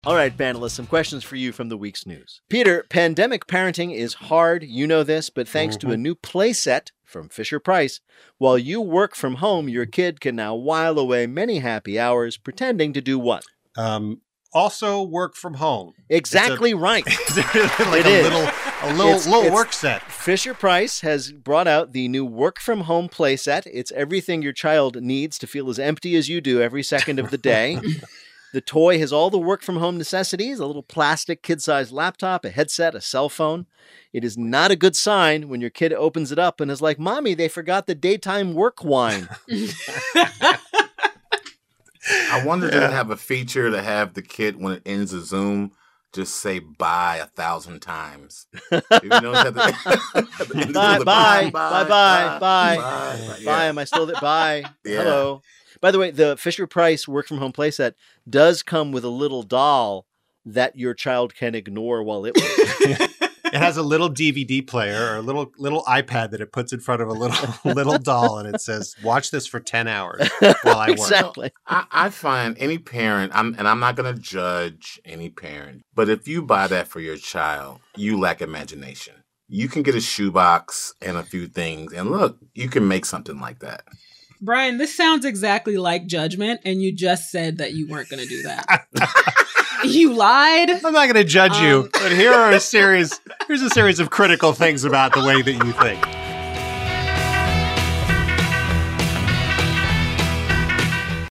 All right, panelists, some questions for you from the week's news. Peter, pandemic parenting is hard, you know this, but thanks to a new playset from Fisher-Price, while you work from home, your kid can now while away many happy hours pretending to do what? Also work from home. Exactly right. Like a little work set. Fisher-Price has brought out the new work from home playset. It's everything your child needs to feel as empty as you do every second of the day. The toy has all the work from home necessities, a little plastic kid-sized laptop, a headset, a cell phone. It is not a good sign when your kid opens it up and is like, Mommy, they forgot the daytime work wine. I wonder if they have a feature to have the kid, when it ends the Zoom, just say bye 1,000 times. Bye. Am I still there? Bye. Yeah. Hello. By the way, the Fisher-Price work from home playset does come with a little doll that your child can ignore while it works. It has a little DVD player or a little iPad that it puts in front of a little doll, and it says, "Watch this for 10 hours while I work." Exactly. I find any parent, I'm not going to judge any parent, but if you buy that for your child, you lack imagination. You can get a shoebox and a few things, and look, you can make something like that. Brian, this sounds exactly like judgment, and you just said that you weren't going to do that. You lied. I'm not going to judge you, but here's a series of critical things about the way that you think.